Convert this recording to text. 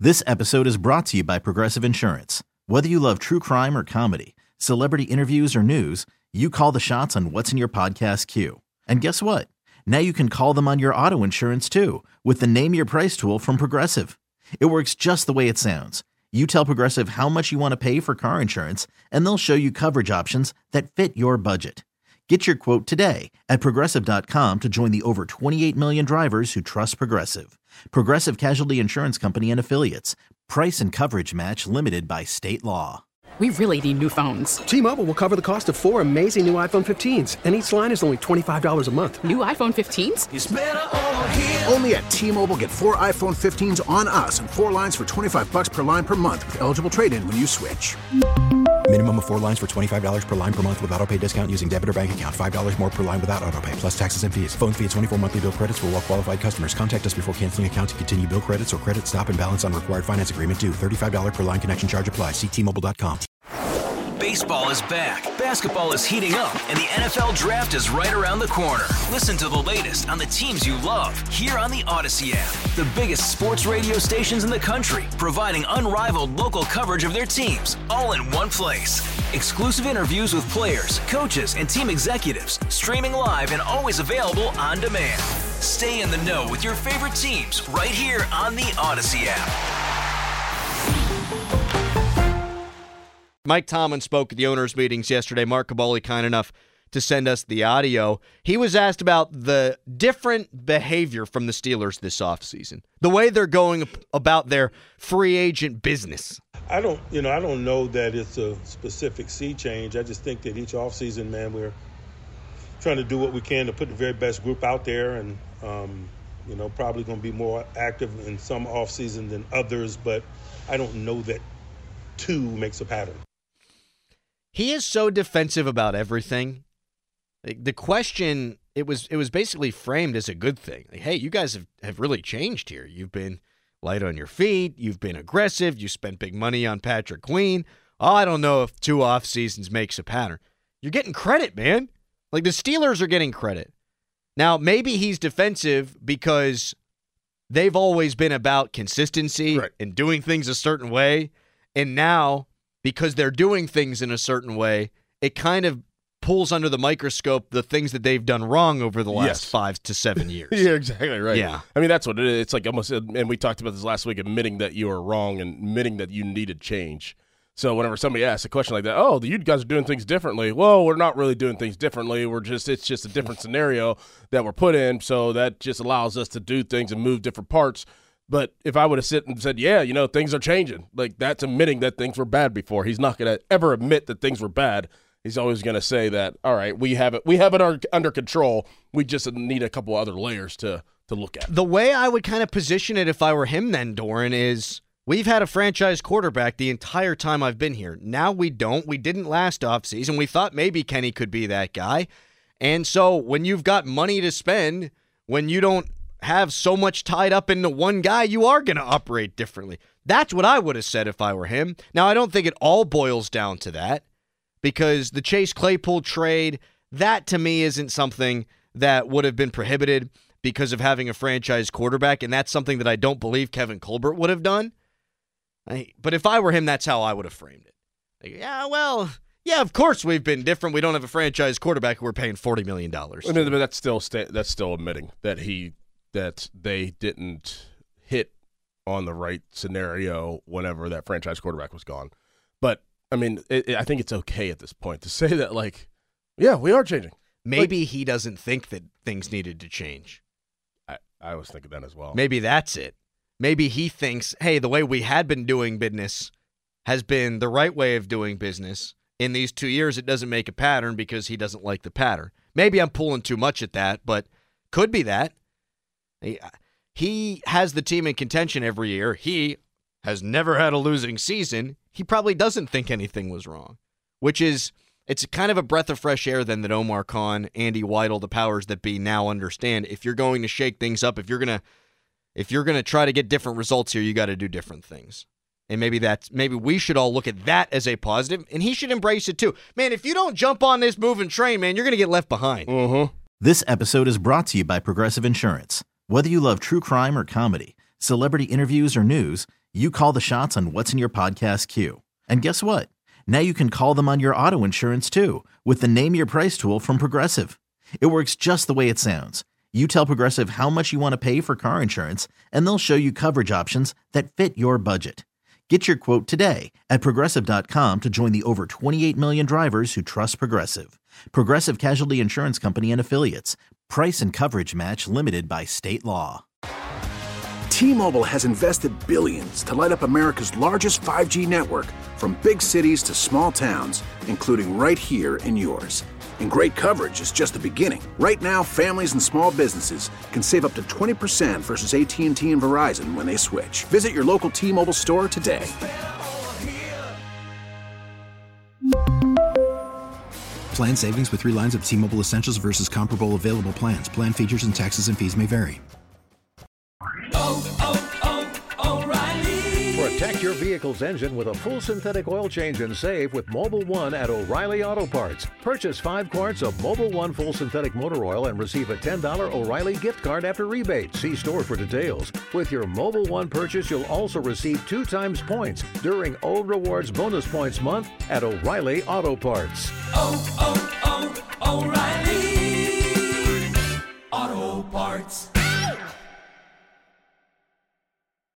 This episode is brought to you by Progressive Insurance. Whether you love true crime or comedy, celebrity interviews or news, you call the shots on what's in your podcast queue. And guess what? Now you can call them on your auto insurance too with the Name Your Price tool from Progressive. It works just the way it sounds. You tell Progressive how much you want to pay for car insurance, and they'll show you coverage options that fit your budget. Get your quote today at Progressive.com to join the over 28 million drivers who trust Progressive. Progressive Casualty Insurance Company and Affiliates. Price and coverage match limited by state law. We really need new phones. T-Mobile will cover the cost of 4 amazing new iPhone 15s, and each line is only $25 a month. New iPhone 15s? It's better over here. Only at T-Mobile, get 4 iPhone 15s on us and 4 lines for $25 per line per month with eligible trade-in when you switch. Minimum of 4 lines for $25 per line per month with autopay discount using debit or bank account. $5 more per line without autopay, plus taxes and fees. Phone fee at 24 monthly bill credits for well-qualified customers. Contact us before canceling account to continue bill credits or credit stop and balance on required finance agreement due. $35 per line connection charge applies. See T-Mobile.com. Baseball is back, basketball is heating up, and the NFL Draft is right around the corner. Listen to the latest on the teams you love here on the Odyssey app. The biggest sports radio stations in the country, providing unrivaled local coverage of their teams, all in one place. Exclusive interviews with players, coaches, and team executives, streaming live and always available on demand. Stay in the know with your favorite teams right here on the Odyssey app. Mike Tomlin spoke at the owners' meetings yesterday. Mark Kaboly kind enough to send us the audio. He was asked about the different behavior from the Steelers this offseason, the way they're going about their free agent business. I don't know that it's a specific sea change. I just think that each offseason, man, we're trying to do what we can to put the very best group out there, and probably going to be more active in some offseason than others. But I don't know that 2 makes a pattern. He is so defensive about everything. The question, it was basically framed as a good thing. Like, hey, you guys have really changed here. You've been light on your feet. You've been aggressive. You spent big money on Patrick Queen. Oh, I don't know if 2 off seasons makes a pattern. You're getting credit, man. Like, the Steelers are getting credit. Now, maybe he's defensive because they've always been about consistency and doing things a certain way. And now, because they're doing things in a certain way, it kind of pulls under the microscope the things that they've done wrong over the last 5 to 7 years. Yeah, exactly right. Yeah. I mean, that's what it is. It's like almost, and we talked about this last week, admitting that you were wrong and admitting that you needed change. So whenever somebody asks a question like that, oh, you guys are doing things differently. Well, we're not really doing things differently. It's just a different scenario that we're put in, so that just allows us to do things and move different parts. But if I would have sit and said, things are changing, like that's admitting that things were bad before. He's not going to ever admit that things were bad. He's always going to say that, all right, we have it under control. We just need a couple other layers to look at. The way I would kind of position it if I were him then, Doran, is we've had a franchise quarterback the entire time I've been here. Now we don't. We didn't last offseason. We thought maybe Kenny could be that guy. And so when you've got money to spend, when you don't have so much tied up into one guy, you are going to operate differently. That's what I would have said if I were him. Now, I don't think it all boils down to that, because the Chase Claypool trade, that to me isn't something that would have been prohibited because of having a franchise quarterback, and that's something that I don't believe Kevin Colbert would have done. But if I were him, that's how I would have framed it. Like, of course we've been different. We don't have a franchise quarterback who we're paying $40 million. I mean, but that's still admitting that they didn't hit on the right scenario whenever that franchise quarterback was gone. But, I mean, I think it's okay at this point to say that, like, yeah, we are changing. Maybe he doesn't think that things needed to change. I was thinking that as well. Maybe that's it. Maybe he thinks, hey, the way we had been doing business has been the right way of doing business. In these 2 years, it doesn't make a pattern because he doesn't like the pattern. Maybe I'm pulling too much at that, but could be that. He has the team in contention every year. He has never had a losing season. He probably doesn't think anything was wrong, which is, it's kind of a breath of fresh air then that Omar Khan, Andy Weidel, the powers that be now understand. If you're going to shake things up, if you're going to try to get different results here, you got to do different things. And maybe we should all look at that as a positive, and he should embrace it too. Man, if you don't jump on this moving train, man, you're going to get left behind. Mm-hmm. This episode is brought to you by Progressive Insurance. Whether you love true crime or comedy, celebrity interviews or news, you call the shots on what's in your podcast queue. And guess what? Now you can call them on your auto insurance too with the Name Your Price tool from Progressive. It works just the way it sounds. You tell Progressive how much you want to pay for car insurance, and they'll show you coverage options that fit your budget. Get your quote today at Progressive.com to join the over 28 million drivers who trust Progressive. Progressive Casualty Insurance Company and Affiliates. Price and coverage match limited by state law. T-Mobile has invested billions to light up America's largest 5G network, from big cities to small towns, including right here in yours. And great coverage is just the beginning. Right now, families and small businesses can save up to 20% versus AT&T and Verizon when they switch. Visit your local T-Mobile store today. Plan savings with 3 lines of T-Mobile Essentials versus comparable available plans. Plan features and taxes and fees may vary. Protect your vehicle's engine with a full synthetic oil change and save with Mobil 1 at O'Reilly Auto Parts. Purchase 5 quarts of Mobil 1 full synthetic motor oil and receive a $10 O'Reilly gift card after rebate. See store for details. With your Mobil 1 purchase, you'll also receive 2 times points during O Rewards Bonus Points Month at O'Reilly Auto Parts.